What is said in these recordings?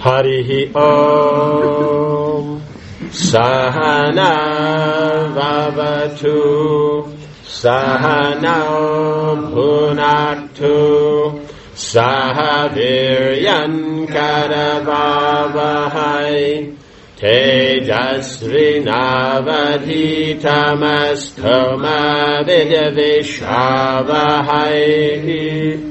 Harihi Om Sahana Vavatu Sahanam Bhunaktu Sahaviryan Karavavahai Tejasvi Navadhitamastoma Vidavishavahai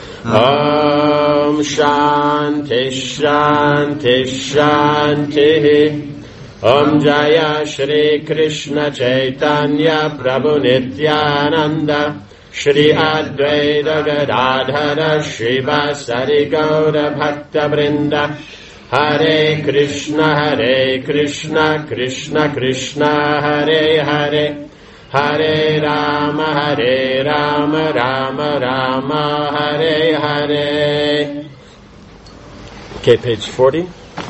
Om Shanti Shanti Shanti Om Jaya Shri Krishna Chaitanya Prabhu Nityananda Shri Advaita Gadadhara Shri Vasari Gaura Bhakta Vrinda Hare Krishna Krishna Krishna Hare Hare Hare Rama Rama Rama Hare Hare. Okay, page 40.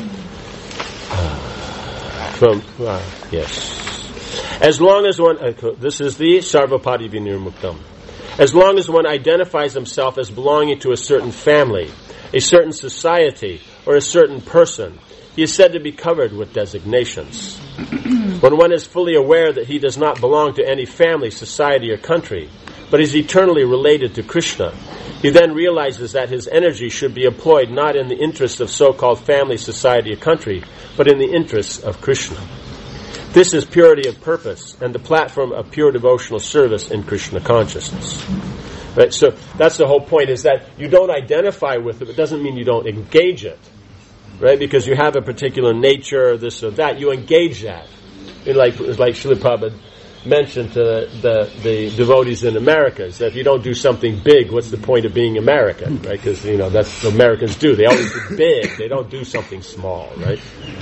Yes. As long as one, this is the Sarvapati Vinirmuktam. As long as one identifies himself as belonging to a certain family, a certain society, or a certain person, he is said to be covered with designations. When one is fully aware that he does not belong to any family, society, or country, but is eternally related to Krishna, he then realizes that his energy should be employed not in the interests of so-called family, society, or country, but in the interests of Krishna. This is purity of purpose and the platform of pure devotional service in Krishna consciousness. Right? So that's the whole point, is that you don't identify with it. It doesn't mean you don't engage it. Right? Because you have a particular nature, or this or that. You engage that. Like Srila Prabhupada mentioned to the devotees in America, is that if you don't do something big, what's the point of being American? Right? Because, that's what Americans do. They always do big. They don't do something small, right?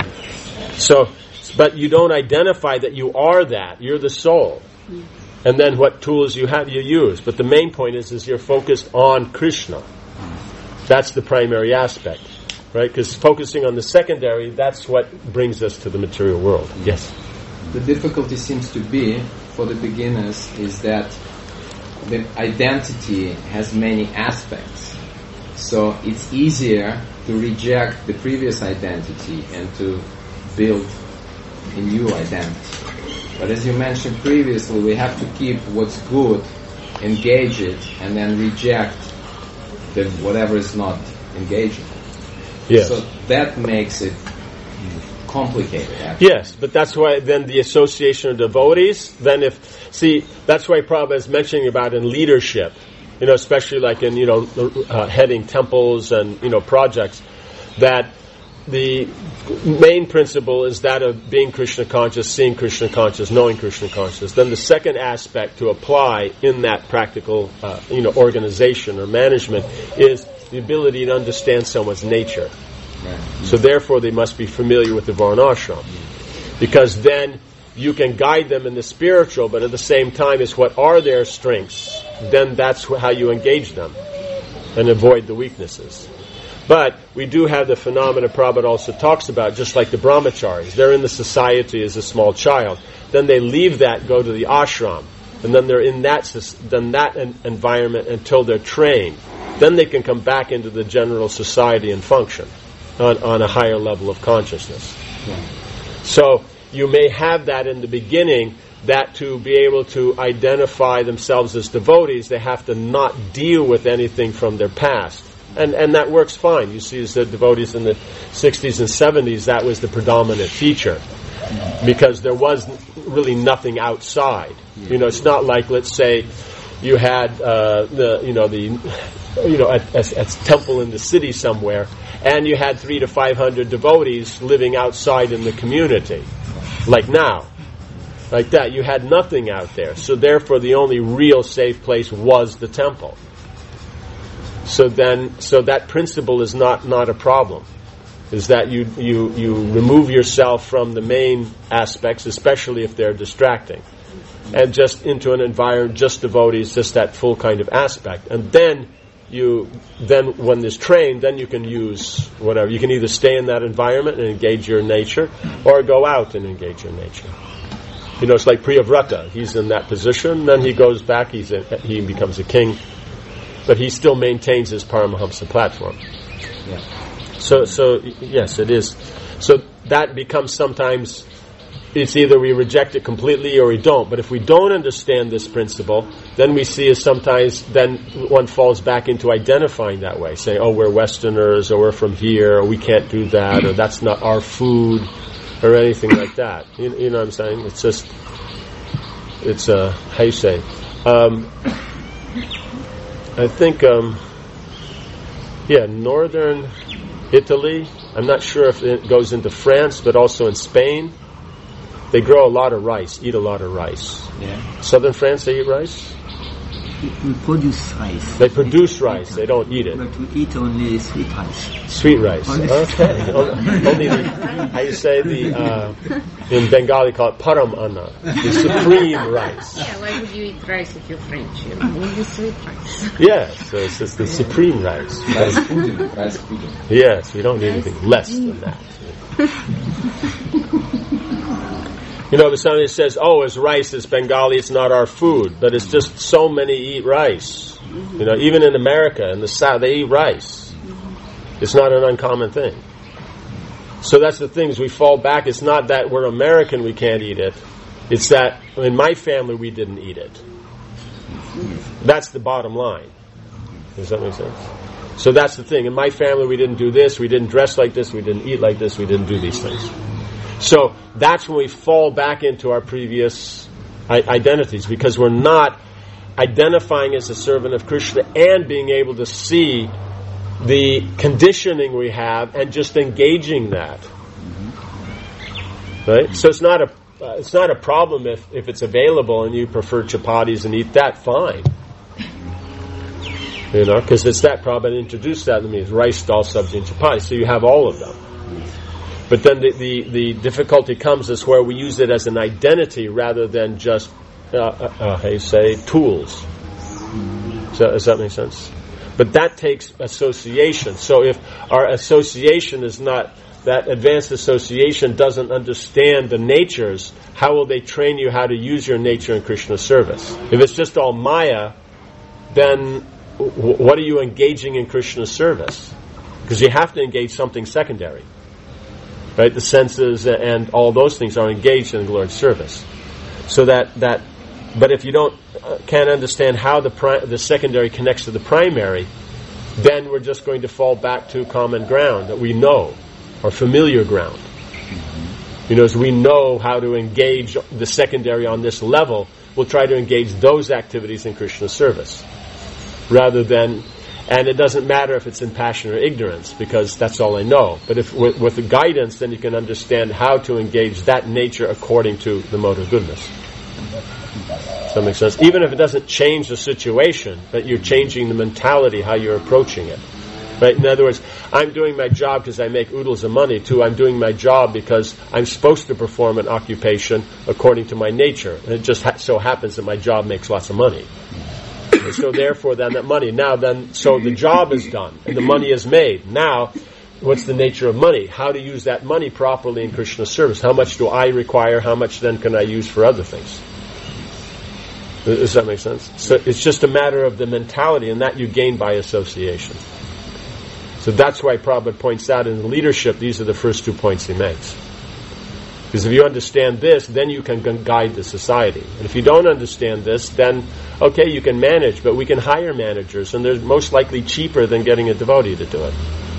So, but you don't identify that you are that. You're the soul. And then what tools you have, you use. But the main point is you're focused on Krishna. That's the primary aspect. Right? Because focusing on the secondary, that's what brings us to the material world. Yes? The difficulty seems to be, for the beginners, is that the identity has many aspects. So it's easier to reject the previous identity and to build a new identity. But as you mentioned previously, we have to keep what's good, engage it, and then reject whatever is not engaging. Yes. So that makes it complicated, actually. Yes, but that's why then the association of devotees, that's why Prabhupada is mentioning about in leadership, especially like in, heading temples and, projects, that the main principle is that of being Krishna conscious, seeing Krishna conscious, knowing Krishna conscious. Then the second aspect to apply in that practical, organization or management is the ability to understand someone's nature. Right. So therefore they must be familiar with the Varnashram. Because then you can guide them in the spiritual, but at the same time is what are their strengths. Then that's how you engage them and avoid the weaknesses. But we do have the phenomena Prabhupada also talks about, just like the brahmacharis. They're in the society as a small child. Then they leave that, go to the ashram. And then they're in that environment until they're trained. Then they can come back into the general society and function on a higher level of consciousness. Yeah. So you may have that in the beginning, that to be able to identify themselves as devotees, they have to not deal with anything from their past. And that works fine. You see, as the devotees in the 60s and 70s, that was the predominant feature. Because there was really nothing outside. It's not like, let's say, you had a temple in the city somewhere, and you had 300 to 500 devotees living outside in the community, like now, like that. You had nothing out there, so therefore the only real safe place was the temple. So that principle is not a problem. Is that you remove yourself from the main aspects, especially if they're distracting, and just into an environment, just devotees, just that full kind of aspect. And then when there's trained, then you can use whatever. You can either stay in that environment and engage your nature, or go out and engage your nature. It's like Priyavrata. He's in that position, then he goes back, he becomes a king, but he still maintains his Paramahamsa platform. Yeah. So yes, it is. So that becomes sometimes, it's either we reject it completely or we don't. But if we don't understand this principle, then we see is sometimes then one falls back into identifying that way, saying, oh, we're Westerners, or we're from here, or we can't do that, or that's not our food, or anything like that. You know what I'm saying? It's just, it's how you say? I think, northern Italy. I'm not sure if it goes into France, but also in Spain. They grow a lot of rice, eat a lot of rice. Yeah. Southern France, they eat rice? We produce rice. They produce rice, they don't eat it. But we eat only sweet rice. Sweet rice. Okay. Only how you say in Bengali call it param anna, the supreme rice. Yeah, why would you eat rice if you're French? You only sweet rice. Yes, so it's just the supreme rice. Rice pudding. Yes, we don't need anything less than that. You know, if somebody says, oh, it's rice, it's Bengali, it's not our food. But it's just so many eat rice. You know, even in America, in the South, they eat rice. It's not an uncommon thing. So that's the thing, is we fall back. It's not that we're American, we can't eat it. It's that in my family, we didn't eat it. That's the bottom line. Does that make sense? So that's the thing. In my family, we didn't do this, we didn't dress like this, we didn't eat like this, we didn't do these things. So that's when we fall back into our previous identities, because we're not identifying as a servant of Krishna and being able to see the conditioning we have and just engaging that. Right? So it's not a problem if it's available and you prefer chapatis and eat that, fine. You know, because it's that problem. I introduced that to me as rice, dal, sabji, and chapati. So you have all of them. But then the difficulty comes is where we use it as an identity rather than just, how you say, tools. So, does that make sense? But that takes association. So if our association is not, that advanced association doesn't understand the natures, how will they train you how to use your nature in Krishna's service? If it's just all Maya, then what are you engaging in Krishna's service? Because you have to engage something secondary. Right, the senses and all those things are engaged in the Lord's service. So that, but if you can't understand how the secondary connects to the primary, then we're just going to fall back to common ground that we know, or familiar ground. You know, as we know how to engage the secondary on this level, we'll try to engage those activities in Krishna's service, rather than. And it doesn't matter if it's in passion or ignorance, because that's all I know. But if with the guidance, then you can understand how to engage that nature according to the mode of goodness. Does that make sense? Even if it doesn't change the situation, but you're changing the mentality, how you're approaching it. Right? In other words, I'm doing my job because I make oodles of money, to I'm doing my job because I'm supposed to perform an occupation according to my nature. And it just so happens that my job makes lots of money. So therefore, then that money, so the job is done and the money is made. Now, what's the nature of money? How to use that money properly in Krishna's service? How much do I require? How much then can I use for other things? Does that make sense? So it's just a matter of the mentality, and that you gain by association. So that's why Prabhupada points out in the leadership, these are the first 2 points he makes. Because if you understand this, then you can guide the society. And if you don't understand this, then, okay, you can manage, but we can hire managers, and they're most likely cheaper than getting a devotee to do it.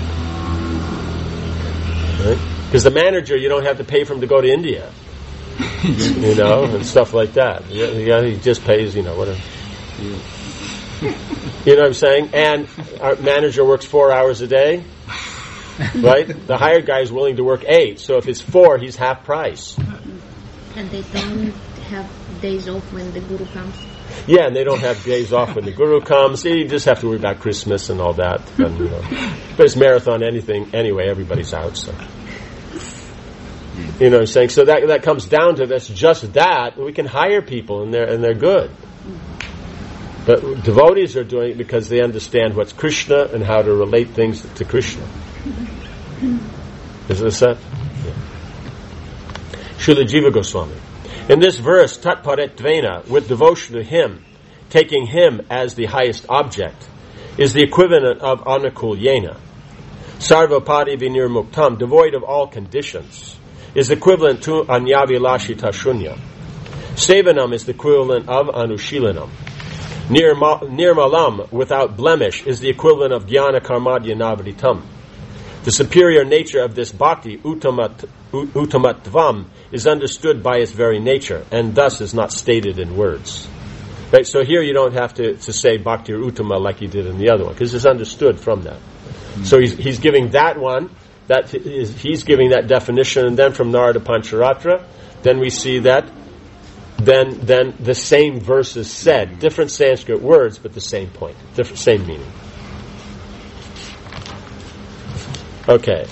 Right? Because the manager, you don't have to pay for him to go to India. You know, and stuff like that. He just pays, whatever. You know what I'm saying? And our manager works 4 hours a day. Right? The hired guy is willing to work 8, so if it's 4, he's half price. And they don't have days off when the guru comes? Yeah, and they don't have days off when the guru comes. You just have to worry about Christmas and all that. And, but it's marathon anyway, everybody's out, so. You know what I'm saying? So that comes down to that's just that. We can hire people and they're good. But devotees are doing it because they understand what's Krishna and how to relate things to Krishna. Is this that? Yeah. Srila Jiva Goswami. In this verse, Tatparet Dvena, with devotion to him, taking him as the highest object, is the equivalent of Anukul Yena. Sarvapadi vinirmuktam, devoid of all conditions, is equivalent to anyavilashita shunya. Sevanam is the equivalent of anushilanam. Nirmalam, without blemish, is the equivalent of jnana karmadya navritam. The superior nature of this bhakti, uttamatvam, is understood by its very nature, and thus is not stated in words. Right? So here you don't have to say bhakti or uttama like you did in the other one, because it's understood from that. So he's giving that one, he's giving that definition, and then from Narada Pancharatra, then we see that then the same verse is said, different Sanskrit words, but the same point, same meaning. Okay.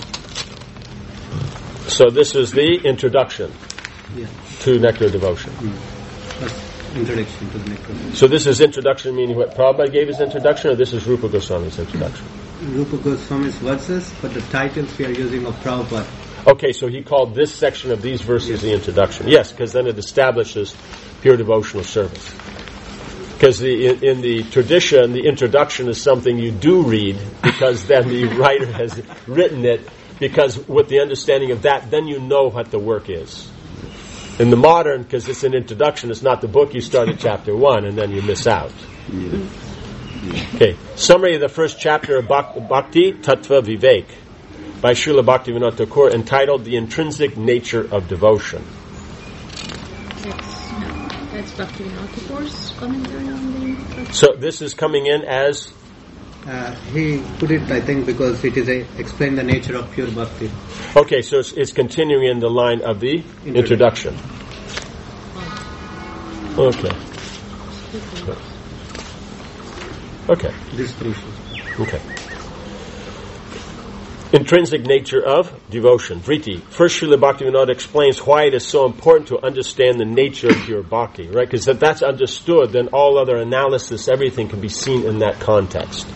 So this is the introduction to Nectar Devotion. Introduction to the Nectar Devotion. So this is introduction, meaning what Prabhupada gave his introduction, or this is Rupa Goswami's introduction? Rupa Goswami's verses, but the titles we are using of Prabhupada. Okay, so he called this section of these verses the introduction. Yes, because then it establishes pure devotional service. Because in the tradition, the introduction is something you do read, because then the writer has written it, because with the understanding of that, then you know what the work is. In the modern, because it's an introduction, it's not the book, you start at chapter 1, and then you miss out. Okay, summary of the first chapter of Bhakti Tattva Vivek by Srila Bhaktivinoda Thakur, entitled The Intrinsic Nature of Devotion. That's Bhaktivinoda Thakur's commentary on the introduction. So this is coming in as... he put it, I think, because it is explain the nature of pure bhakti. Okay, so it's continuing in the line of the introduction. Okay. Okay. Okay. Intrinsic nature of devotion. Vritti. First, Srila Bhaktivinoda explains why it is so important to understand the nature of pure bhakti, right? Because if that's understood, then all other analysis, everything can be seen in that context.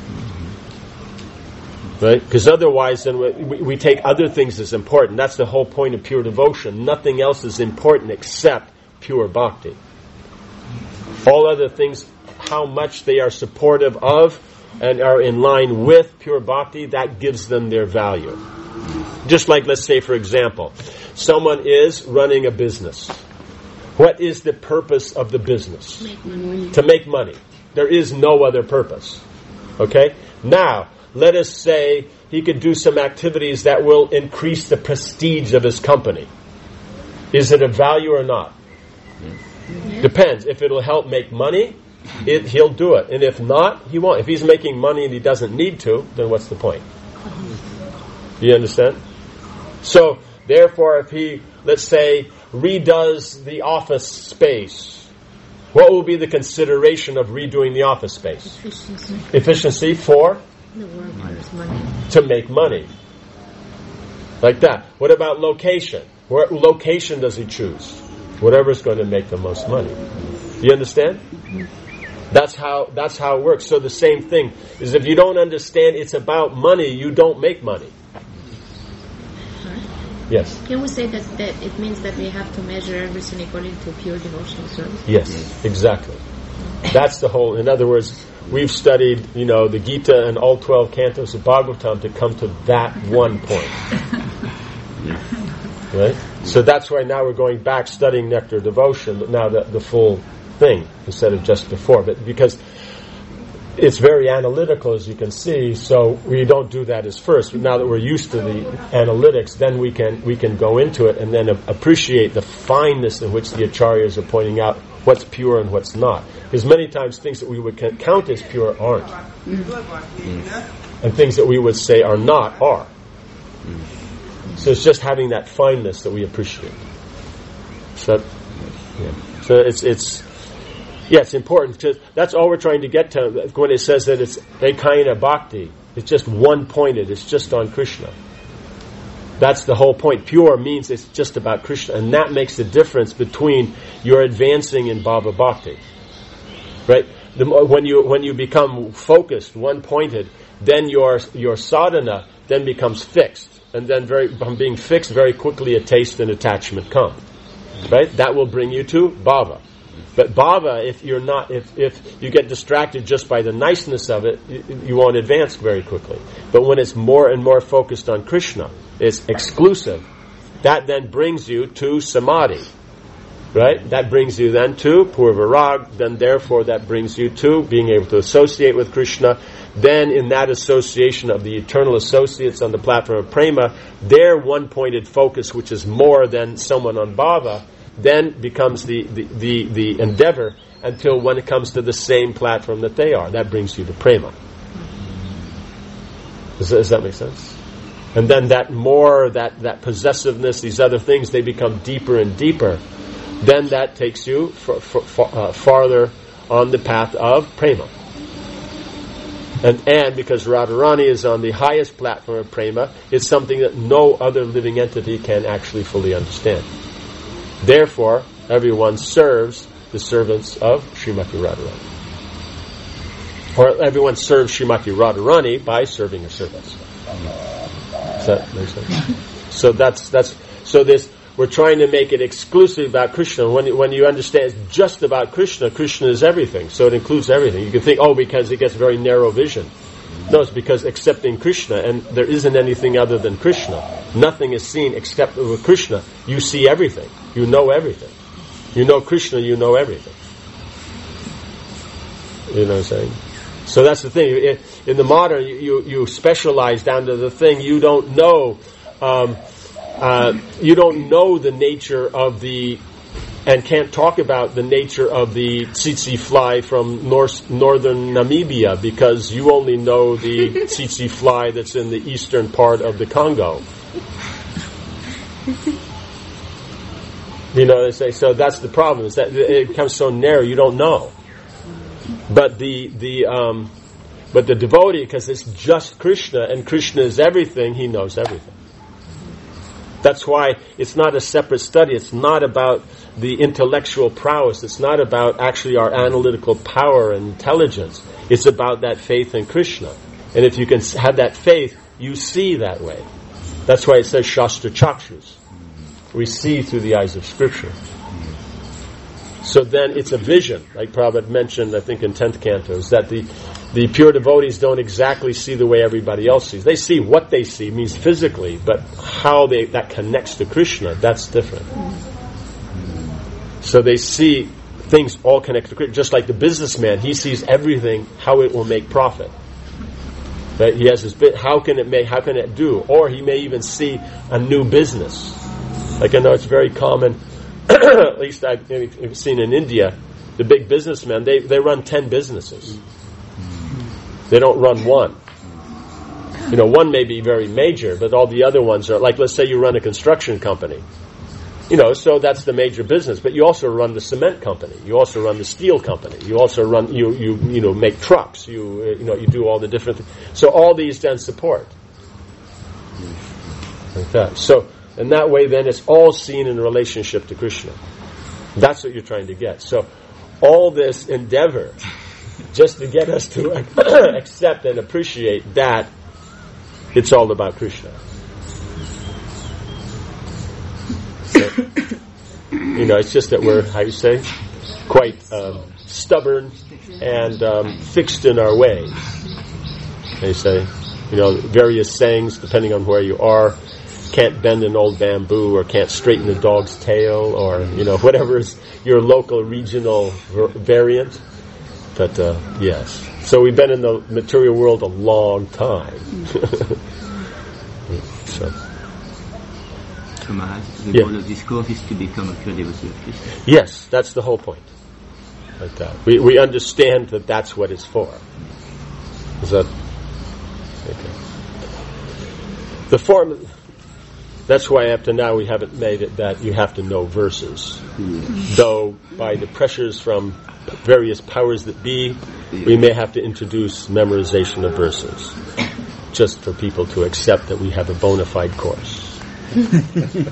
Right? Because otherwise, then we take other things as important. That's the whole point of pure devotion. Nothing else is important except pure bhakti. All other things, how much they are supportive of and are in line with pure bhakti, that gives them their value. Just like, let's say, for example, someone is running a business. What is the purpose of the business? Make money. To make money. There is no other purpose. Okay? Now, let us say he could do some activities that will increase the prestige of his company. Is it of value or not? Yeah. Depends. If it'll help make money, he'll do it. And if not, he won't. If he's making money and he doesn't need to, then what's the point? You understand? So, therefore, if he, let's say, redoes the office space, what will be the consideration of redoing the office space? Efficiency. Efficiency for? The workers' money. To make money. Like that. What about location? What location does he choose? Whatever's going to make the most money. You understand? That's how it works. So the same thing is, if you don't understand it's about money, you don't make money. Yes. Can we say that it means that we have to measure everything according to pure devotional service? Yes, exactly. That's the whole. In other words, we've studied, the Gita and all 12 cantos of Bhagavatam to come to that one point. Right? So that's why now we're going back studying Nectar Devotion, but now the full thing instead of just before. But because it's very analytical, as you can see, so we don't do that as first. But now that we're used to the analytics, then we can go into it and then appreciate the fineness in which the acharyas are pointing out what's pure and what's not. Because many times things that we would count as pure aren't. And things that we would say are not are. So it's just having that fineness that we appreciate. So it's important, because that's all we're trying to get to when it says that it's ekaina bhakti. It's just one pointed. It's just on Krishna. That's the whole point. Pure means it's just about Krishna, and that makes the difference between your advancing in bhava bhakti. Right? When you become focused, one pointed, then your sadhana then becomes fixed. And then from being fixed, very quickly a taste and attachment come. Right? That will bring you to bhava. But bhava, if you get distracted just by the niceness of it, you won't advance very quickly. But when it's more and more focused on Krishna, it's exclusive, that then brings you to samadhi. Right? That brings you then to purva rag, then therefore that brings you to being able to associate with Krishna. Then in that association of the eternal associates on the platform of prema, their one-pointed focus, which is more than someone on bhava, then becomes the endeavor until when it comes to the same platform that they are. That brings you to prema. Does that make sense? And then that possessiveness, these other things, they become deeper and deeper. Then that takes you farther on the path of prema. And because Radharani is on the highest platform of prema, it's something that no other living entity can actually fully understand. Therefore, everyone serves the servants of Srimati Radharani. Or everyone serves Srimati Radharani by serving her servants. Does that make sense? So we're trying to make it exclusive about Krishna. When you understand it's just about Krishna, Krishna is everything. So it includes everything. You can think, because it gets very narrow vision. No, it's because accepting Krishna, and there isn't anything other than Krishna. Nothing is seen except with Krishna. You see everything. You know everything. You know Krishna, you know everything. You know what I'm saying? So that's the thing. In the modern, you specialize down to the thing. You don't know. You don't know the nature of and can't talk about the nature of the tsetse fly from northern Namibia because you only know the tsetse fly that's in the eastern part of the Congo. You know what I say? So that's the problem, is that it becomes so narrow you don't know. But the devotee, because it's just Krishna and Krishna is everything, he knows everything. That's why it's not a separate study. It's not about the intellectual prowess. It's not about actually our analytical power and intelligence. It's about that faith in Krishna. And if you can have that faith, you see that way. That's why it says Shastra Chakshus. We see through the eyes of Scripture. So then it's a vision, like Prabhupada mentioned, I think in 10th canto, is that the pure devotees don't exactly see the way everybody else sees. They see what they see, means physically, but how that connects to Krishna, that's different. So they see things all connected to Krishna. Just like the businessman, he sees everything, how it will make profit. Right? He has his bit, how can it do? Or he may even see a new business. Like I know it's very common, at least I've seen in India, the big businessmen, they run 10 businesses. They don't run one. One may be very major, but all the other ones are, like let's say you run a construction company. So that's the major business, but you also run the cement company. You also run the steel company. You also run, you make trucks. You do all the different things. So all these then support. Like that. So, in that way then it's all seen in relationship to Krishna. That's what you're trying to get. So, all this endeavor just to get us to accept and appreciate that it's all about Krishna. So, it's just that we're, how you say, quite stubborn and fixed in our ways. They say, various sayings depending on where you are. Can't bend an old bamboo, or can't straighten a dog's tail, or whatever is your local regional variant. But yes, so we've been in the material world a long time. So Maharaj, the goal of this course is to become a pure devotee of Krishna. Yes, that's the whole point. Like that, we understand that that's what it's for. Is that okay? The form. That's why up to now we haven't made it that you have to know verses. Though by the pressures from various powers that be, we may have to introduce memorization of verses, just for people to accept that we have a bona fide course. The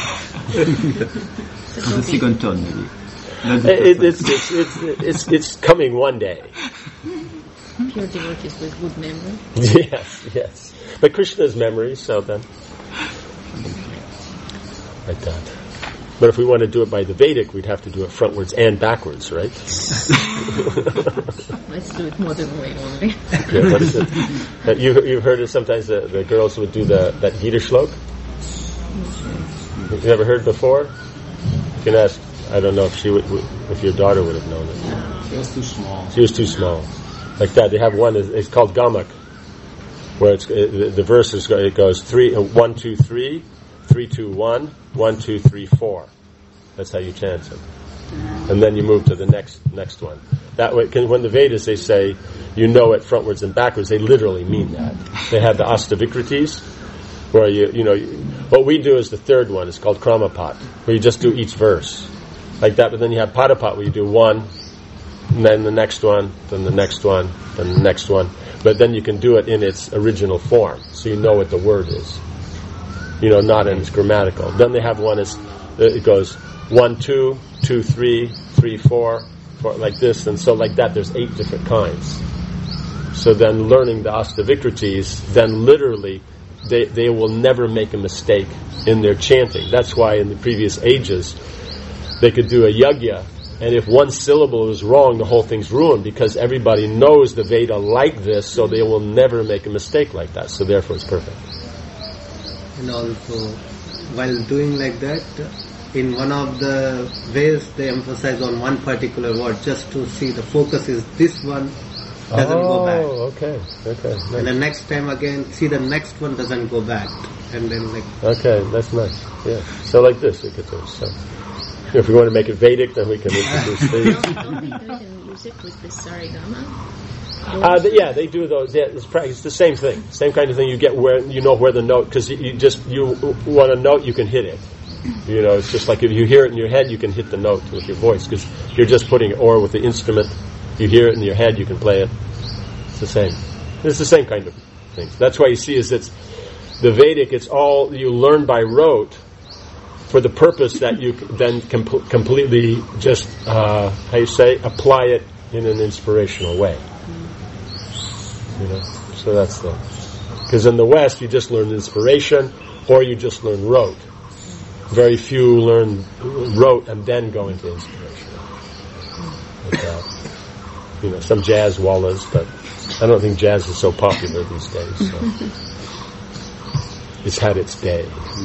second turn, maybe. It's coming one day. Pure devotees with good memory. Yes. But Krishna's memory, so then. Like that. But if we want to do it by the Vedic, we'd have to do it frontwards and backwards, right? Let's do it modern way only. Yeah, what is it? You've heard it sometimes the girls would do that Gita Shlok? You never heard before? You can ask, I don't know if if your daughter would have known it. She was too small. She was too small. Like that, they have one, it's called Gamak, where the verse it goes 1, 2, 3, 3, 2, 1, 1, 2, 3, 4. That's how you chant it. And then you move to the next one. That way, when the Vedas they say you know it frontwards and backwards, they literally mean that. They have the Astavikritis, where what we do is the third one. It's called Kramapat, where you just do each verse like that. But then you have Padapat, where you do one, and then the next one, then the next one, then the next one. But then you can do it in its original form, so you know what the word is. Not in its grammatical. Then they have one it goes 1, 2, 2, 3, 3, 4, like this, and so like that. There's 8 different kinds. So then, learning the Astavikritis, then literally they will never make a mistake in their chanting. That's why in the previous ages they could do a yagya, and if one syllable is wrong, the whole thing's ruined, because everybody knows the Veda like this, so they will never make a mistake like that. So therefore it's perfect. And also, while doing like that, in one of the ways they emphasize on one particular word, just to see the focus is this one, doesn't go back. Okay. Nice. And the next time again, see the next one doesn't go back. And then Okay, that's nice. Yeah. So like this we could do. So if we want to make it Vedic, then we can introduce these. Don't we do it in music with the Sarigama? They do those. Yeah, it's the same thing. Same kind of thing. You get where the note, because you want a note, you can hit it. It's just like if you hear it in your head, you can hit the note with your voice, because you're just putting it, or with the instrument, you hear it in your head, you can play it. It's the same. It's the same kind of things. That's why you see is it's the Vedic. It's all you learn by rote, for the purpose that you then completely just apply it in an inspirational way. So that's because in the West you just learn inspiration, or you just learn rote. Very few learn rote and then go into inspiration. Like some jazz wallas, but I don't think jazz is so popular these days. So. It's had its day.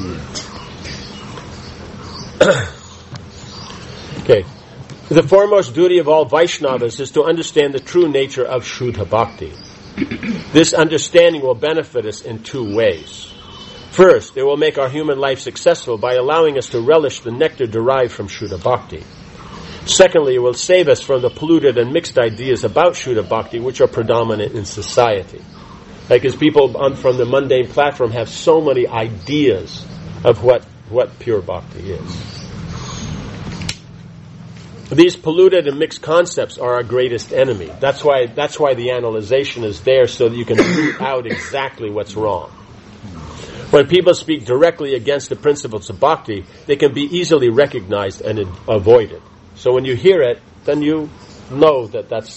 Okay. The foremost duty of all Vaishnavas is to understand the true nature of Shuddha Bhakti. This understanding will benefit us in 2 ways. First, it will make our human life successful by allowing us to relish the nectar derived from Shuddha Bhakti. Secondly, it will save us from the polluted and mixed ideas about Shuddha Bhakti which are predominant in society. Like as people from the mundane platform have so many ideas of what pure Bhakti is. These polluted and mixed concepts are our greatest enemy. That's why the analyzation is there, so that you can root out exactly what's wrong. When people speak directly against the principles of bhakti, they can be easily recognized and avoided. So when you hear it, then you know that's.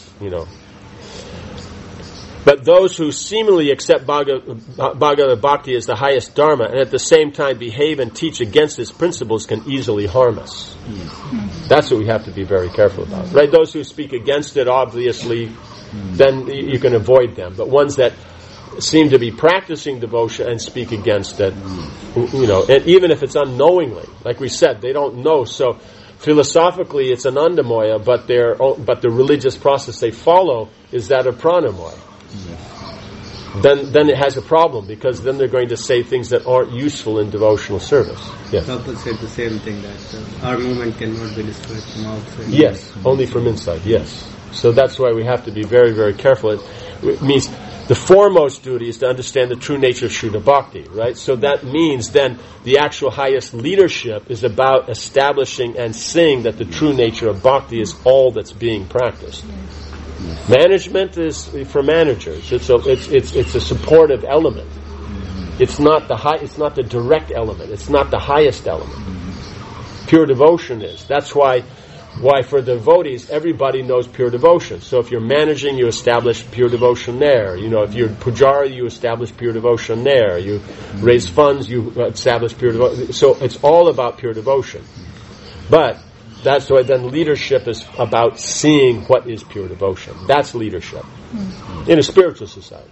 But those who seemingly accept Bhagavad Bhakti as the highest dharma, and at the same time behave and teach against its principles, can easily harm us. That's what we have to be very careful about. Right? Those who speak against it, obviously, then you can avoid them. But ones that seem to be practicing devotion and speak against it, and even if it's unknowingly, like we said, they don't know. So philosophically, it's Anandamoya, but the religious process they follow is that of Pranamoya. Then it has a problem, because then they're going to say things that aren't useful in devotional service. Yes. Prabhupada said the same thing, that our movement cannot be destroyed from outside. Yes, only from inside. Yes. So that's why we have to be very, very careful. It means the foremost duty is to understand the true nature of Shuddha Bhakti, right? So that means then the actual highest leadership is about establishing and seeing that the true nature of Bhakti is all that's being practiced. Management is for managers. It's a supportive element. It's not the direct element. It's not the highest element. Pure devotion is. That's why for devotees, everybody knows pure devotion. So if you're managing, you establish pure devotion there. If you're pujari, you establish pure devotion there. You raise funds, you establish pure devotion. So it's all about pure devotion. But that's why then leadership is about seeing what is pure devotion. That's leadership in a spiritual society.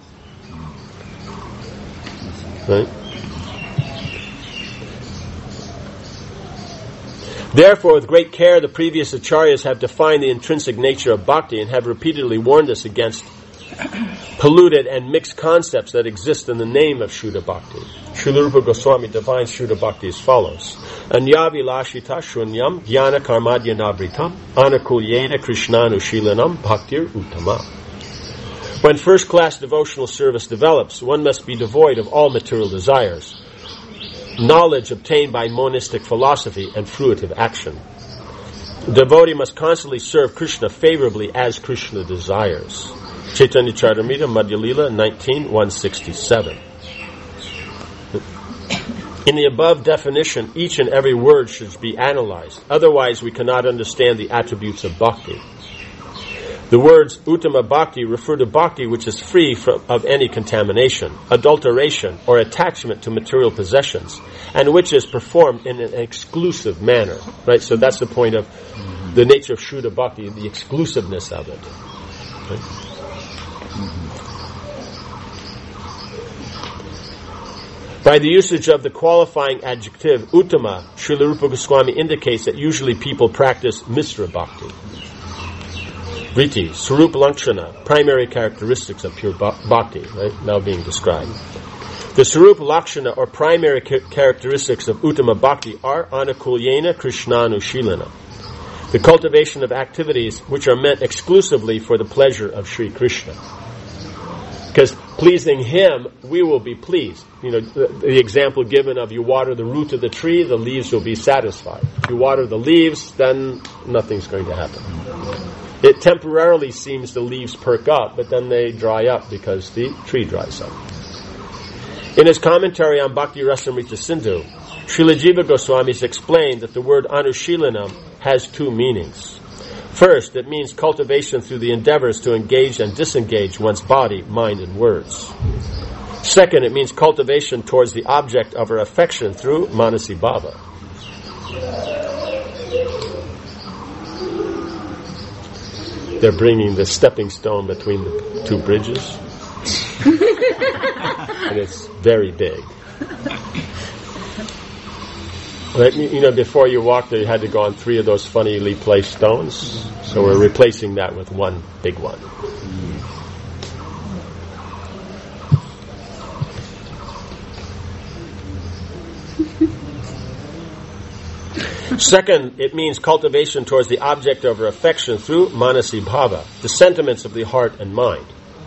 Right? Therefore, with great care, the previous acharyas have defined the intrinsic nature of bhakti and have repeatedly warned us against polluted and mixed concepts that exist in the name of Shuddha Bhakti. Srila Rupa Goswami defines Shuddha Bhakti as follows: Anyavilashita shunyam jnana karmadya nabritam anakulyena krishnanu shilanam bhaktir uttama. When first-class devotional service develops, one must be devoid of all material desires, knowledge obtained by monistic philosophy, and fruitive action. The devotee must constantly serve Krishna favorably as Krishna desires. Chaitanya Charitamrita, Madhya Lila, 19:167. In the above definition, each and every word should be analyzed. Otherwise, we cannot understand the attributes of bhakti. The words Uttama Bhakti refer to bhakti which is free of any contamination, adulteration, or attachment to material possessions, and which is performed in an exclusive manner. Right? So that's the point of the nature of Shuddha Bhakti, the exclusiveness of it. Right? By the usage of the qualifying adjective Uttama, Srila Rupa Goswami indicates that usually people practice Misra Bhakti. Vritti, Swarup Lakshana, primary characteristics of pure bhakti, right, now being described. The Swarup Lakshana, or primary characteristics of Uttama Bhakti, are Anukulyena Krishnanu Shilana, the cultivation of activities which are meant exclusively for the pleasure of Sri Krishna. Because pleasing Him, we will be pleased. You know, the example given of you water the root of the tree, the leaves will be satisfied. If you water the leaves, then nothing's going to happen. It temporarily seems the leaves perk up, but then they dry up because the tree dries up. In his commentary on Bhakti Rasamrita Sindhu, Srila Jiva Goswami has explained that the word Anushilanam has two meanings. First, it means cultivation through the endeavors to engage and disengage one's body, mind, and words. Second, it means cultivation towards the object of our affection through Manasi Bhava. They're bringing the stepping stone between the two bridges. And it's very big. But, you know, before you walked there, you had to go on 3 of those funnily placed stones. So we're replacing that with one big one. Second, it means cultivation towards the object of our affection through Manasi Bhava, the sentiments of the heart and mind.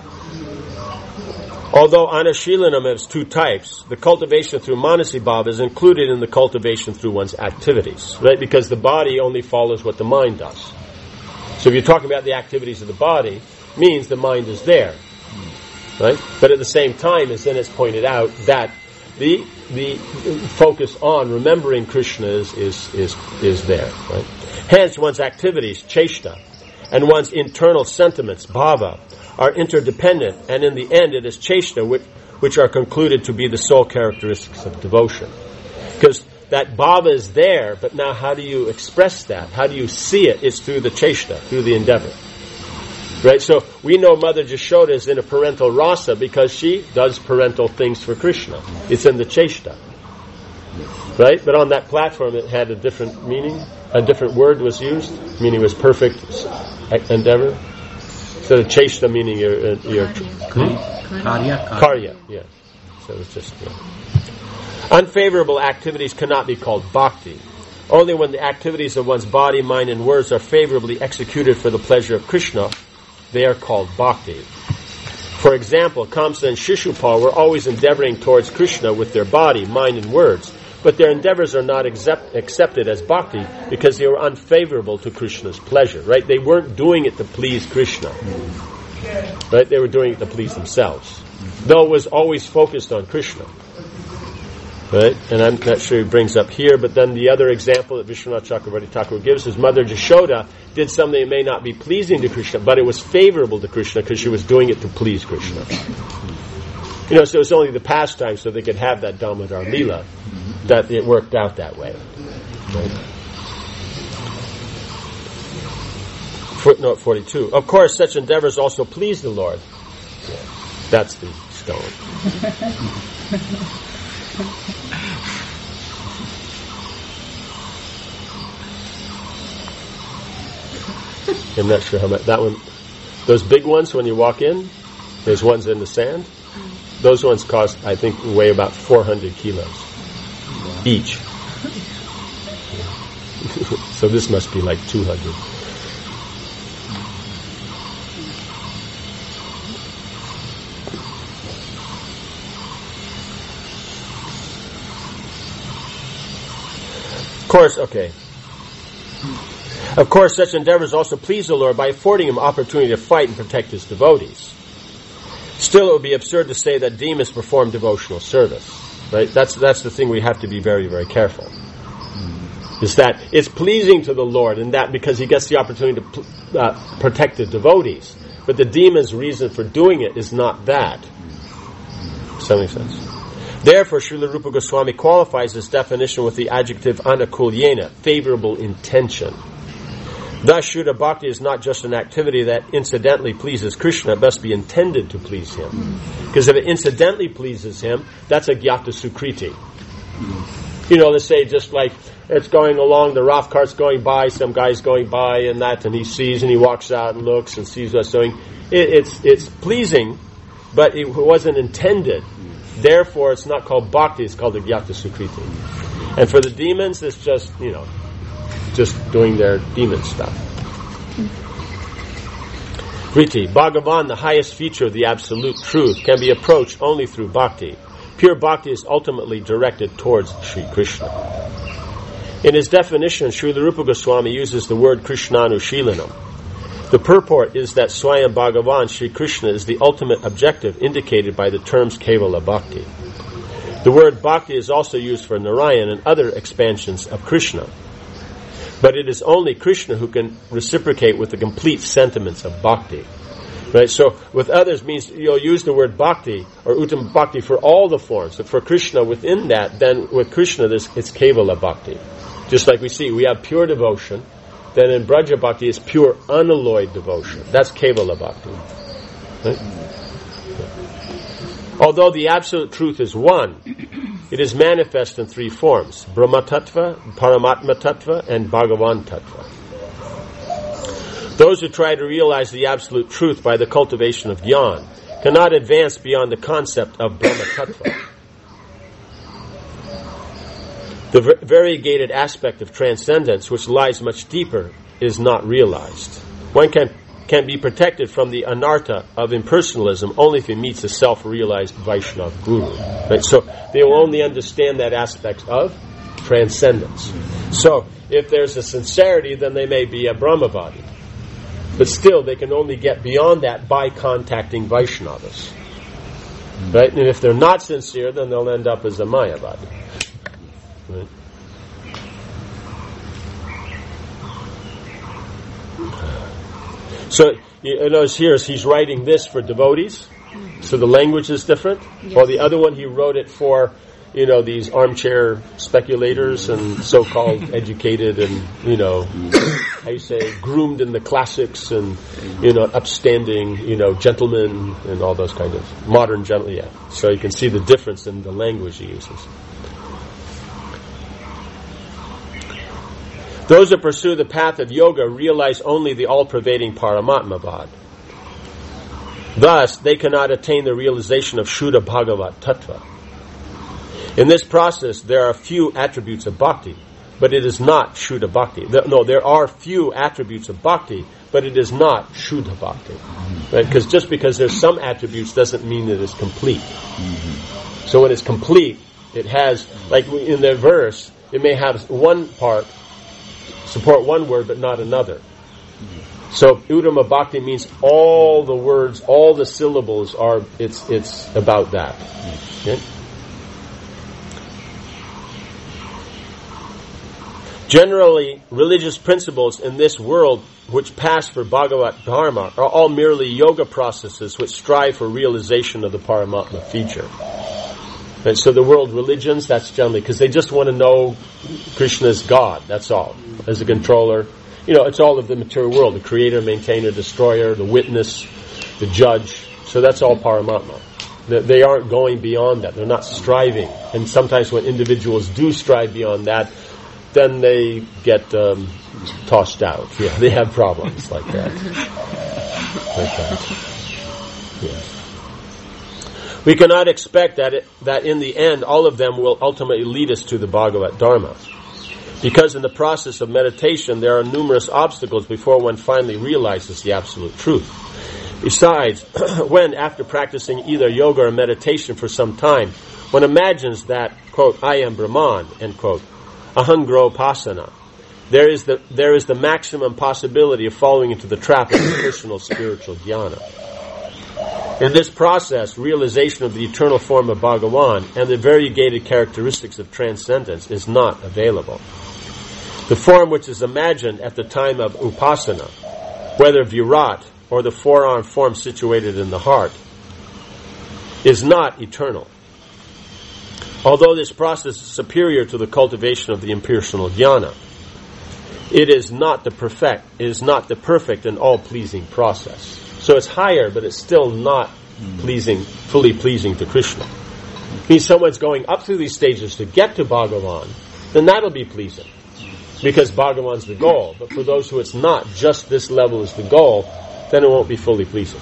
Although Anushilanam has 2 types, the cultivation through Manasi Bhava is included in the cultivation through one's activities, right? Because the body only follows what the mind does. So if you're talking about the activities of the body, means the mind is there, right? But at the same time, as then it's pointed out, that the focus on remembering Krishna is there, right? Hence, one's activities, cheshta, and one's internal sentiments, bhava, are interdependent, and in the end it is cheshta which are concluded to be the sole characteristics of devotion. Because that bhava is there, but now how do you express that? How do you see it? It's through the cheshta, through the endeavor. Right? So we know Mother Jashoda is in a parental rasa because she does parental things for Krishna. It's in the cheshta. Right? But on that platform it had a different meaning. A different word was used, meaning it was perfect endeavor. So the cheshta meaning your karya. Yeah. So it's just unfavorable activities cannot be called bhakti. Only when the activities of one's body, mind, and words are favorably executed for the pleasure of Krishna, they are called bhakti. For example, Kamsa and Shishupal were always endeavoring towards Krishna with their body, mind, and words, but their endeavors are not accepted as bhakti because they were unfavorable to Krishna's pleasure, right? They weren't doing it to please Krishna, right? They were doing it to please themselves, though it was always focused on Krishna, right? And I'm not sure he brings up here, but then the other example that Vishwanath Chakravarti Thakur gives is Mother Jashoda did something that may not be pleasing to Krishna, but it was favorable to Krishna because she was doing it to please Krishna. You know, so it's only the pastime so they could have that Damodar Leela that it worked out that way. Right? Footnote 42. Of course, such endeavors also please the Lord. Yeah, that's the stone. I'm not sure how much that one. Those big ones when you walk in, there's ones in the sand. Those ones cost, I think, weigh about 400 kilos each. So this must be like 200. Of course, such endeavors also please the Lord by affording him opportunity to fight and protect his devotees. Still, it would be absurd to say that demons perform devotional service. Right? That's the thing we have to be very, very careful. Is that it's pleasing to the Lord in that because he gets the opportunity to protect the devotees. But the demon's reason for doing it is not that. Does that make sense? Therefore, Srila Rupa Goswami qualifies this definition with the adjective anakulyena, favorable intention. Thus, Shuddha Bhakti is not just an activity that incidentally pleases Krishna, it must be intended to please him. Because if it incidentally pleases him, that's a Gyata Sukriti. You know, let's say just like it's going along, the Raf cart's going by, some guy's going by and that, and he sees and he walks out and looks and sees what's doing. It's pleasing, but it wasn't intended. Therefore, it's not called bhakti, it's called a Gyata Sukriti. And for the demons, it's just, just doing their demon stuff. Riti, Bhagavan, the highest feature of the absolute truth, can be approached only through bhakti. Pure bhakti is ultimately directed towards Sri Krishna. In his definition, Srila Rupa Goswami uses the word Krishnanushilanam. The purport is that Swayam Bhagavan, Sri Krishna, is the ultimate objective indicated by the terms Kevala Bhakti. The word bhakti is also used for Narayan and other expansions of Krishna. But it is only Krishna who can reciprocate with the complete sentiments of bhakti. Right? So with others means you'll use the word bhakti or uttam bhakti for all the forms. But for Krishna within that, then with Krishna it's Kevala Bhakti. Just like we have pure devotion. Then in Braja Bhakti is pure unalloyed devotion. That's Kevala Bhakti. Right? Although the absolute truth is one, it is manifest in three forms: Brahma Tattva, Paramatma Tattva, and Bhagavan Tattva. Those who try to realize the absolute truth by the cultivation of jnana cannot advance beyond the concept of Brahma Tattva. The variegated aspect of transcendence, which lies much deeper, is not realized. One can be protected from the anartha of impersonalism only if he meets a self-realized Vaishnava guru. Right? So they will only understand that aspect of transcendence. So if there's a sincerity, then they may be a Brahmavadi. But still, they can only get beyond that by contacting Vaishnavas. Right? And if they're not sincere, then they'll end up as a Mayavadi. Right? So, you notice here he's writing this for devotees, so the language is different. Yes. While the other one he wrote it for, these armchair speculators and so-called educated and, groomed in the classics and, upstanding, gentlemen and all those kind of modern gentlemen. Yeah. So you can see the difference in the language he uses. Those who pursue the path of yoga realize only the all-pervading Paramatma Bhad. Thus, they cannot attain the realization of Shuddha Bhagavat Tattva. In this process, there are few attributes of bhakti, but it is not Shuddha Bhakti. There are few attributes of bhakti, but it is not Shuddha Bhakti. Right? Just because there's some attributes doesn't mean that it's complete. So when it's complete, it has, like in the verse, it may have one part support one word but not another. So Uttama Bhakti means all the words, all the syllables are, it's about that. Okay? Generally, religious principles in this world which pass for Bhagavat Dharma are all merely yoga processes which strive for realization of the Paramatma feature. And so the world religions, that's generally because they just want to know Krishna is God, that's all, as a controller. it's all of the material world, the creator, maintainer, destroyer, the witness, the judge. So that's all Paramatma. They aren't going beyond that. They're not striving. And sometimes when individuals do strive beyond that, then they get tossed out. Yeah, they have problems like that. Yeah. We cannot expect that in the end all of them will ultimately lead us to the Bhagavat Dharma. Because in the process of meditation there are numerous obstacles before one finally realizes the absolute truth. Besides, when after practicing either yoga or meditation for some time, one imagines that, quote, I am Brahman, end quote, ahangropasana, there is the maximum possibility of falling into the trap of personal spiritual jnana. In this process, realization of the eternal form of Bhagavan and the variegated characteristics of transcendence is not available. The form which is imagined at the time of upasana, whether virat or the forearm form situated in the heart, is not eternal. Although this process is superior to the cultivation of the impersonal jnana, it is not the perfect and all-pleasing process. So it's higher, but it's still not fully pleasing to Krishna. It means someone's going up through these stages to get to Bhagavan, then that'll be pleasing, because Bhagavan's the goal. But for those who it's not, just this level is the goal, then it won't be fully pleasing.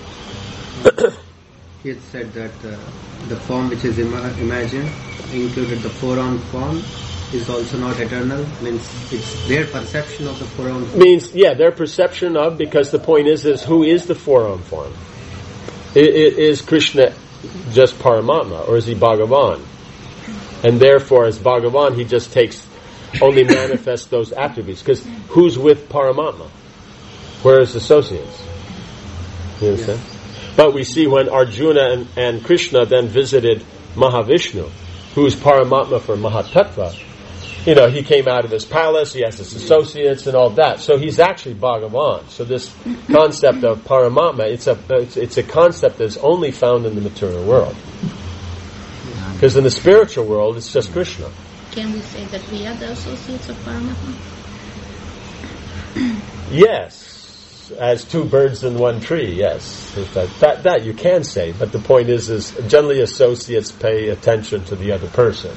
He had said that the form which is imagined, included the forearm form, is also not eternal. Means it's their perception of the forearm form. Means, their perception of, because the point is who is the forearm form? Is Krishna just Paramatma, or is he Bhagavan? And therefore, as Bhagavan, he just only manifests those attributes. Because who's with Paramatma? Where is associates? You understand? Yeah. But we see when Arjuna and Krishna then visited Mahavishnu, who's Paramatma for Mahatattva, he came out of his palace, he has his associates and all that. So he's actually Bhagavan. So this concept of Paramatma, it's a concept that's only found in the material world. Because in the spiritual world, it's just Krishna. Can we say that we are the associates of Paramatma? Yes. As two birds in one tree, yes. That you can say, but the point is generally associates pay attention to the other person.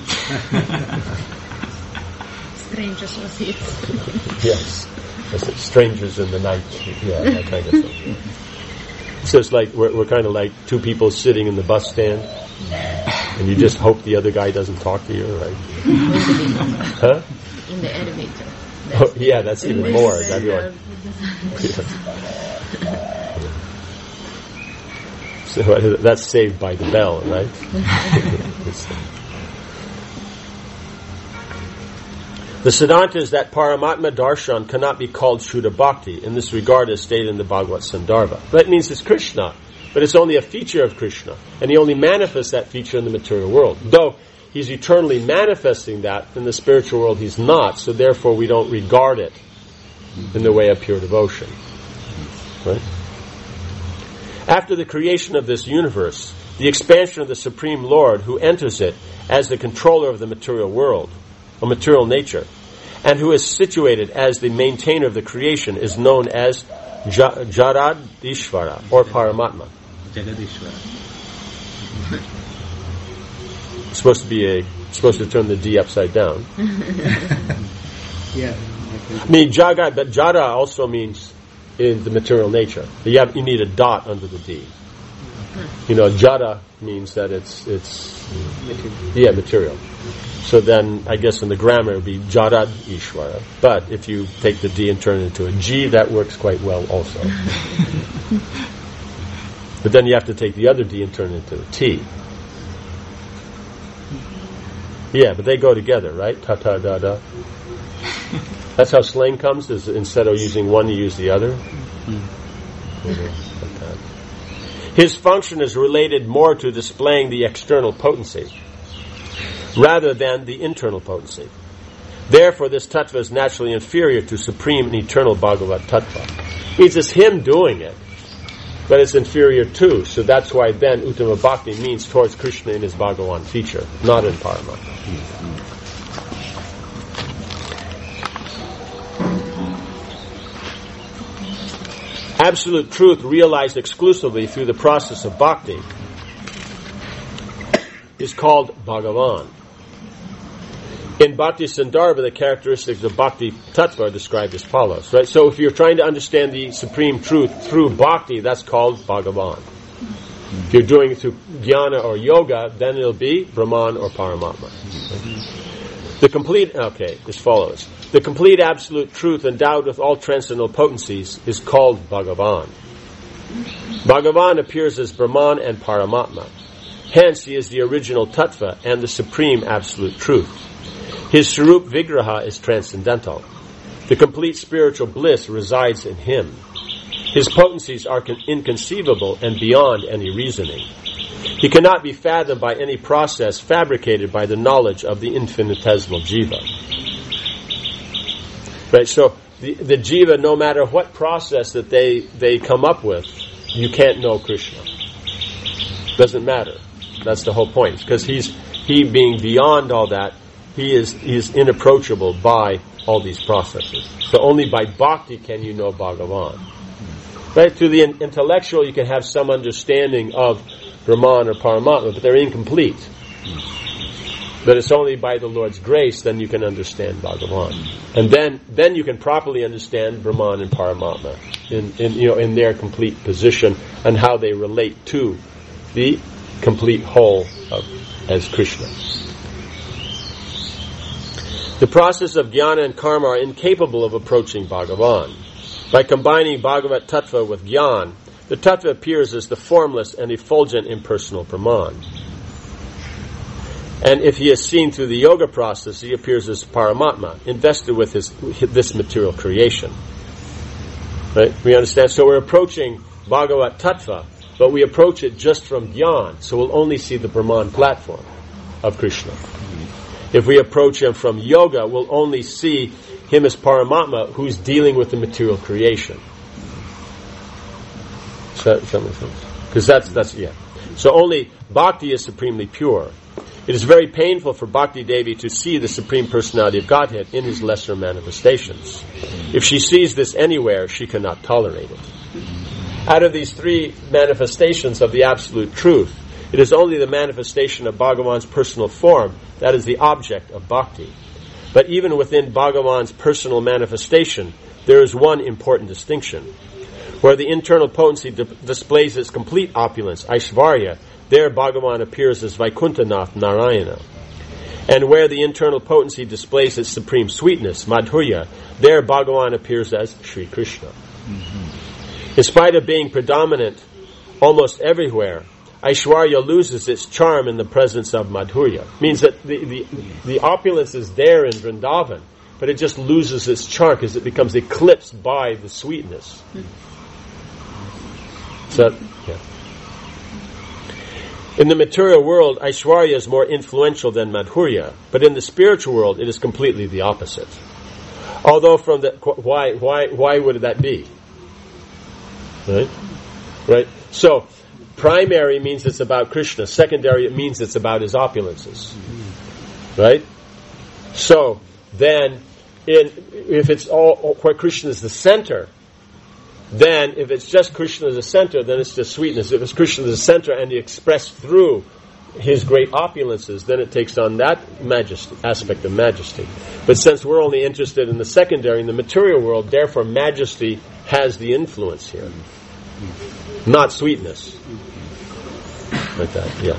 Strange associates. Yes. Strangers in the night. Yeah, that kind of thing. So it's like we're kind of like two people sitting in the bus stand, and you just hope the other guy doesn't talk to you, right? Huh? In the elevator. That's even more. So that's Saved by the Bell, right? The Siddhanta is that Paramatma Darshan cannot be called Shuddha Bhakti. In this regard, as stated in the Bhagavad Sandarbha. That means it's Krishna, but it's only a feature of Krishna, and he only manifests that feature in the material world. Though he's eternally manifesting that in the spiritual world, he's not. So therefore, we don't regard it in the way of pure devotion. Right? After the creation of this universe, the expansion of the Supreme Lord, who enters it as the controller of the material world, a material nature, and who is situated as the maintainer of the creation, is known as Jagadishvara, or Paramatma. Jagadishvara. It's supposed to turn the D upside down. Yeah. I mean, Jagad, but Jada also means in the material nature. You need a dot under the D. Jada means that it's material. So then, I guess in the grammar it would be Jarad Ishvara. But if you take the D and turn it into a G, that works quite well also. But then you have to take the other D and turn it into a T. Yeah, but they go together, right? Ta ta da da. That's how slang comes. Is instead of using one, you use the other. His function is related more to displaying the external potency rather than the internal potency. Therefore, this tattva is naturally inferior to supreme and eternal Bhagavat tattva. It means it's him doing it, but it's inferior too. So that's why then Uttama Bhakti means towards Krishna in his Bhagavan feature, not in Paramatma. Absolute truth realized exclusively through the process of bhakti is called Bhagavan. In Bhakti Sandarbha, the characteristics of Bhakti Tattva are described as follows. Right? So if you're trying to understand the supreme truth through bhakti, that's called Bhagavan. If you're doing it through jnana or yoga, then it'll be Brahman or Paramatma. This follows. The complete absolute truth endowed with all transcendental potencies is called Bhagavan. Bhagavan appears as Brahman and Paramatma. Hence, he is the original tattva and the supreme absolute truth. His Swarup Vigraha is transcendental. The complete spiritual bliss resides in him. His potencies are inconceivable and beyond any reasoning. He cannot be fathomed by any process fabricated by the knowledge of the infinitesimal jiva. Right, so the jiva, no matter what process that they come up with, you can't know Krishna. Doesn't matter. That's the whole point. Because he being beyond all that, he is inapproachable by all these processes. So only by bhakti can you know Bhagavan. Right? Through the intellectual, you can have some understanding of Brahman or Paramatma, but they're incomplete. But it's only by the Lord's grace then you can understand Bhagavan. And then you can properly understand Brahman and Paramatma in their complete position and how they relate to the complete whole as Krishna. The process of jnana and karma are incapable of approaching Bhagavan. By combining Bhagavat Tattva with Jnana, the Tattva appears as the formless and effulgent impersonal Brahman. And if he is seen through the yoga process, he appears as Paramatma, invested with this material creation. Right? We understand? So we're approaching Bhagavat Tattva, but we approach it just from Jnana, so we'll only see the Brahman platform of Krishna. If we approach him from yoga, we'll only see him as Paramatma, who's dealing with the material creation. Because that's. So only bhakti is supremely pure. It is very painful for Bhakti Devi to see the Supreme Personality of Godhead in his lesser manifestations. If she sees this anywhere, she cannot tolerate it. Out of these three manifestations of the Absolute Truth, it is only the manifestation of Bhagavan's personal form that is the object of bhakti. But even within Bhagavan's personal manifestation, there is one important distinction. Where the internal potency displays its complete opulence, Aishvarya, there Bhagavan appears as Vaikuntanath Narayana. And where the internal potency displays its supreme sweetness, Madhurya, there Bhagavan appears as Sri Krishna. In spite of being predominant almost everywhere, Aishwarya loses its charm in the presence of Madhurya. Means that the opulence is there in Vrindavan, but it just loses its charm because it becomes eclipsed by the sweetness. So, yeah. In the material world, Aishwarya is more influential than Madhurya, but in the spiritual world, it is completely the opposite. Although from the why would that be? Right. So, primary means it's about Krishna. Secondary, it means it's about his opulences. Right. So then, if it's all where Krishna is the center, then if it's just Krishna as a center, then it's just sweetness. If it's Krishna as a center and he expressed through his great opulences, then it takes on that majesty, aspect of majesty. But since we're only interested in the secondary, in the material world, therefore majesty has the influence here. Not sweetness. Like that, yeah.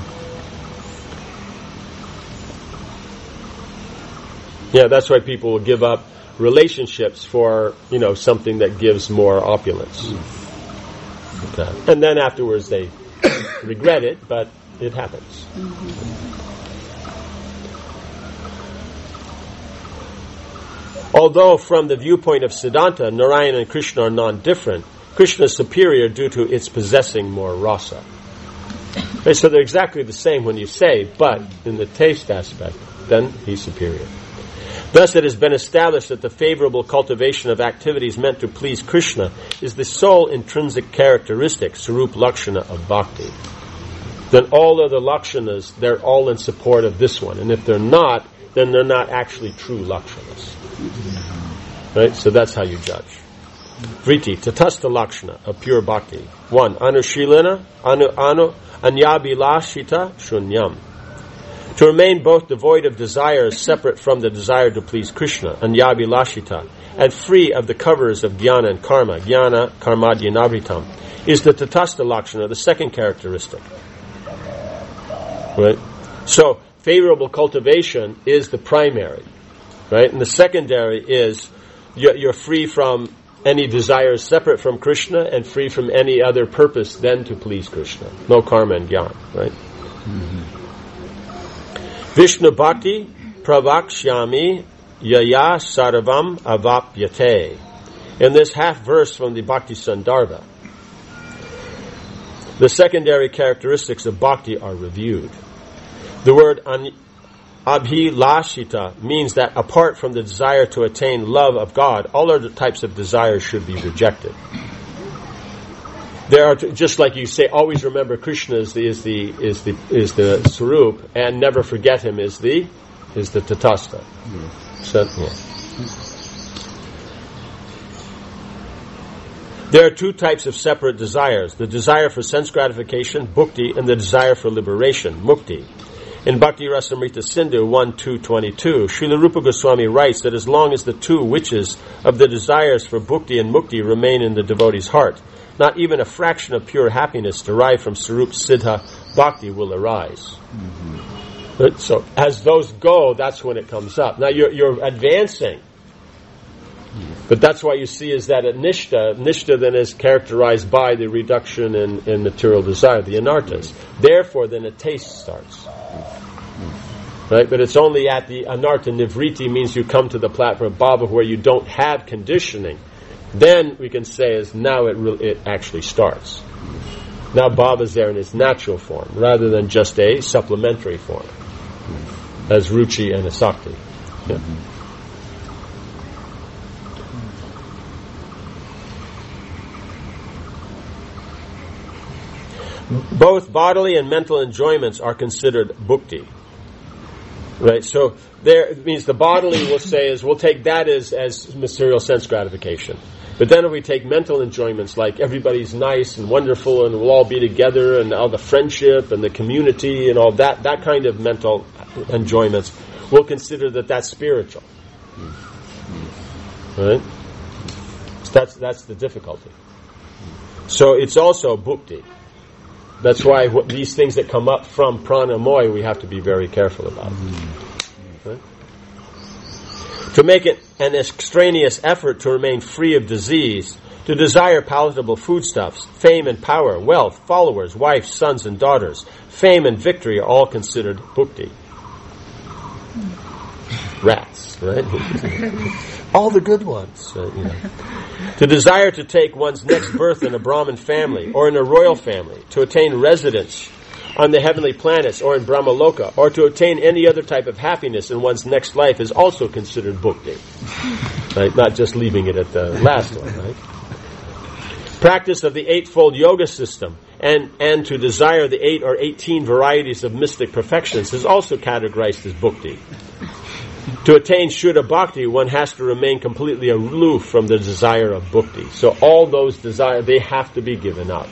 Yeah, that's why people will give up relationships for, something that gives more opulence. Okay. And then afterwards they regret it, but it happens. Although from the viewpoint of Siddhanta, Narayana and Krishna are non-different, Krishna is superior due to its possessing more rasa. Okay, so they're exactly the same when you say, but in the taste aspect, then he's superior. Thus it has been established that the favorable cultivation of activities meant to please Krishna is the sole intrinsic characteristic, Sarup Lakshana, of Bhakti. Then all other Lakshanas, they're all in support of this one. And if they're not, then they're not actually true Lakshanas. Right? So that's how you judge. Vritti, tatastha lakshana of pure bhakti. 1. Anushilana, anyabhilashita shunyam. To remain both devoid of desires separate from the desire to please Krishna, anyabhilashita, and free of the covers of jnana and karma, jnana karmadhyanabritam, is the tatastha lakshana, the second characteristic. Right? So, favorable cultivation is the primary. Right? And the secondary is you're free from any desires separate from Krishna and free from any other purpose than to please Krishna. No karma and jnana. Right? Mm-hmm. Vishnu bhakti pravakshyami yaya sarvam avapyate. In this half verse from the Bhakti Sandarbha, the secondary characteristics of bhakti are reviewed. The word abhilashita means that apart from the desire to attain love of God, all other types of desires should be rejected. There are, just like you say, always remember Krishna is the Swarup, and never forget him is the Tatastha. So, yeah. There are two types of separate desires: the desire for sense gratification, bhukti, and the desire for liberation, mukti. In Bhakti Rasamrita Sindhu 1.2.22, Srila Rupa Goswami writes that as long as the two witches of the desires for bhukti and mukti remain in the devotee's heart, not even a fraction of pure happiness derived from Sarup Siddha Bhakti will arise. Mm-hmm. So as those go, that's when it comes up. Now you're advancing. But that's why you see is that at Nishta then is characterized by the reduction in material desire, the anarthas. Therefore then a taste starts. Right? But it's only at the anartha nivriti, means you come to the platform of Baba where you don't have conditioning. Then we can say is now it actually starts. Now Baba's there in his natural form, rather than just a supplementary form, as Ruchi and Asakti. Yeah. Both bodily and mental enjoyments are considered bhukti. Right? So there it means the bodily we'll say is we'll take that as material sense gratification. But then if we take mental enjoyments like everybody's nice and wonderful and we'll all be together and all the friendship and the community and all that kind of mental enjoyments, we'll consider that's spiritual. Right? So that's the difficulty. So it's also bhukti. That's why these things that come up from pranamoy we have to be very careful about. Right? To make it an extraneous effort to remain free of disease, to desire palatable foodstuffs, fame and power, wealth, followers, wives, sons and daughters, fame and victory are all considered bhukti. Rats, right? All the good ones. To desire to take one's next birth in a Brahmin family or in a royal family, to attain residence on the heavenly planets or in Brahmaloka, or to attain any other type of happiness in one's next life is also considered bhukti. Right? Not just leaving it at the last one, right? Practice of the eightfold yoga system and to desire the 8 or 18 varieties of mystic perfections is also categorized as bhukti. To attain Shuddha Bhakti, one has to remain completely aloof from the desire of bhukti. So all those desires, they have to be given up.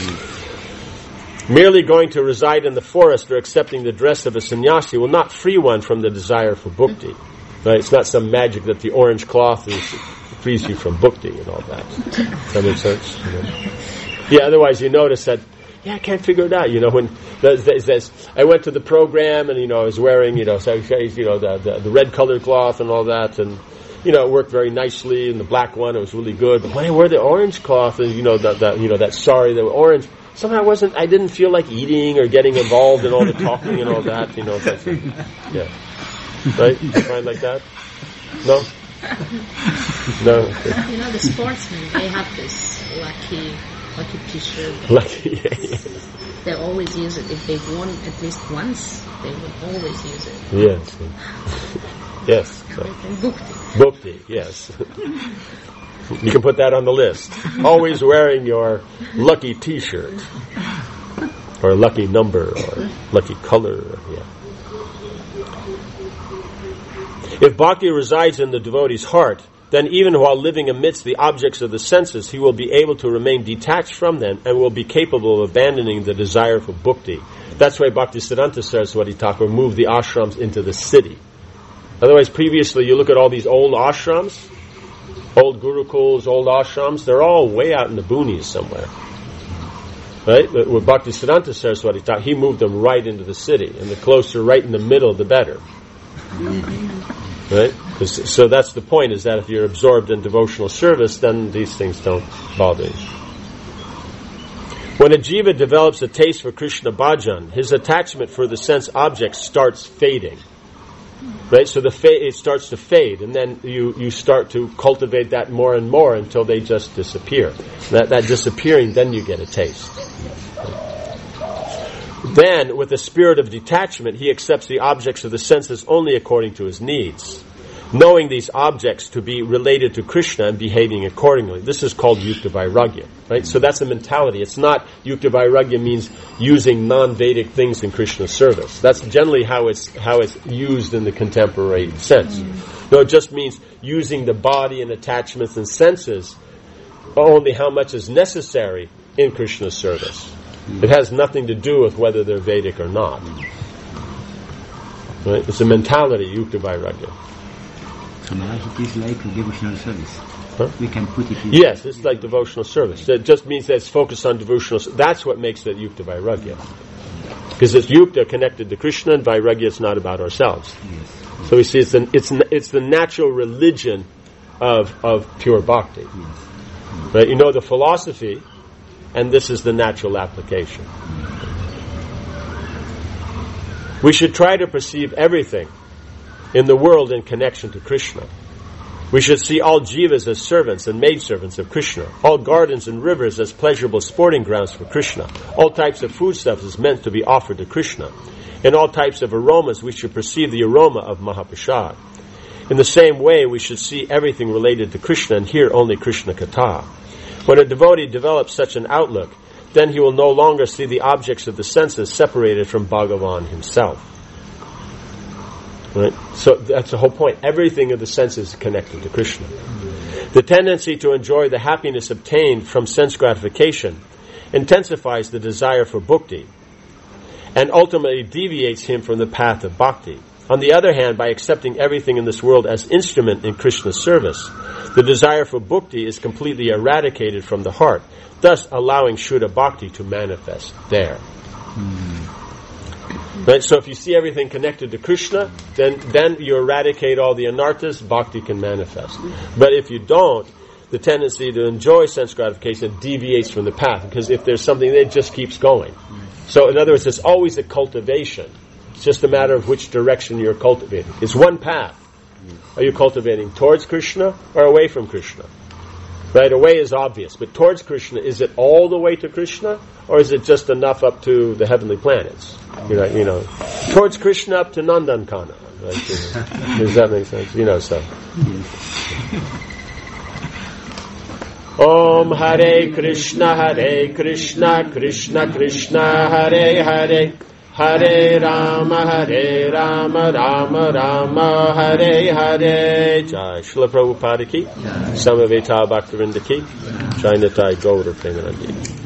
Merely going to reside in the forest or accepting the dress of a sannyasi will not free one from the desire for bhukti. Right? It's not some magic that the orange cloth frees you from bhukti and all that. Does that make sense? Yeah, otherwise you notice that, I can't figure it out. When I went to the program and, I was wearing, the red colored cloth and all that, and, it worked very nicely, and the black one, it was really good. But when I wear the orange cloth, and, that sari, the orange, somehow I didn't feel like eating or getting involved in all the talking and all that, yeah. Right? You find like that? No? No? The sportsmen, they have this lucky t-shirt. Lucky, yeah. They always use it. If they've won at least once, they will always use it. Yes. Yes. So. Bhukti, yes. You can put that on the list. Always wearing your lucky t-shirt. Or lucky number, or lucky color. Yeah. If bhakti resides in the devotee's heart, then even while living amidst the objects of the senses, he will be able to remain detached from them and will be capable of abandoning the desire for bhakti. That's why Bhaktisiddhanta Saraswati Thakur moved the ashrams into the city. Otherwise, previously, you look at all these old ashrams, old gurukuls, old ashrams, they're all way out in the boonies somewhere. Right? But with Bhaktisiddhanta Saraswati Thakur, he moved them right into the city, and the closer, right in the middle, the better. Right? So that's the point, is that if you're absorbed in devotional service, then these things don't bother you. When a jiva develops a taste for Krishna bhajan, his attachment for the sense objects starts fading. Right? So it starts to fade, and then you start to cultivate that more and more until they just disappear. That disappearing, then you get a taste. Then, with a spirit of detachment, he accepts the objects of the senses only according to his needs, knowing these objects to be related to Krishna and behaving accordingly. This is called Yukta Vairagya, right? So that's the mentality. It's not Yukta Vairagya means using non-Vedic things in Krishna's service. That's generally how it's used in the contemporary sense. No, it just means using the body and attachments and senses only how much is necessary in Krishna's service. It has nothing to do with whether they're Vedic or not. Right? It's a mentality, Yukta Vairagya. So it is like a devotional service. Huh? We can put it in. Yes, it's like devotional service. It just means that it's focused on devotional. That's what makes it Yukta Vairagya. Because it's Yukta connected to Krishna, and Vairagya is not about ourselves. Yes. So we see it's the natural religion of pure bhakti. Yes. Right? You know the philosophy, and this is the natural application. We should try to perceive everything in the world in connection to Krishna. We should see all jivas as servants and maidservants of Krishna, all gardens and rivers as pleasurable sporting grounds for Krishna, all types of foodstuffs as meant to be offered to Krishna. In all types of aromas, we should perceive the aroma of Mahaprasad. In the same way, we should see everything related to Krishna and hear only Krishna Katha. When a devotee develops such an outlook, then he will no longer see the objects of the senses separated from Bhagavan himself. Right? So that's the whole point. Everything of the senses is connected to Krishna. The tendency to enjoy the happiness obtained from sense gratification intensifies the desire for bhakti and ultimately deviates him from the path of bhakti. On the other hand, by accepting everything in this world as instrument in Krishna's service, the desire for bhakti is completely eradicated from the heart, thus allowing Shuddha Bhakti to manifest there. Right? So if you see everything connected to Krishna, then you eradicate all the anarthas, bhakti can manifest. But if you don't, the tendency to enjoy sense gratification deviates from the path, because if there's something, it just keeps going. So in other words, it's always a cultivation. It's just a matter of which direction you're cultivating. It's one path. Are you cultivating towards Krishna or away from Krishna? Right, away is obvious, but towards Krishna, is it all the way to Krishna, or is it just enough up to the heavenly planets? You know, towards Krishna up to Nandankana. Right? Does that make sense? You know, so. Om Hare Krishna, Krishna Krishna, Hare Hare, Hare Rama, Rama Rama, Hare Hare. Jai Srila Prabhupada ki, Samaveta Bhaktivinoda ki, Jai Nitai Gaura Premanandi.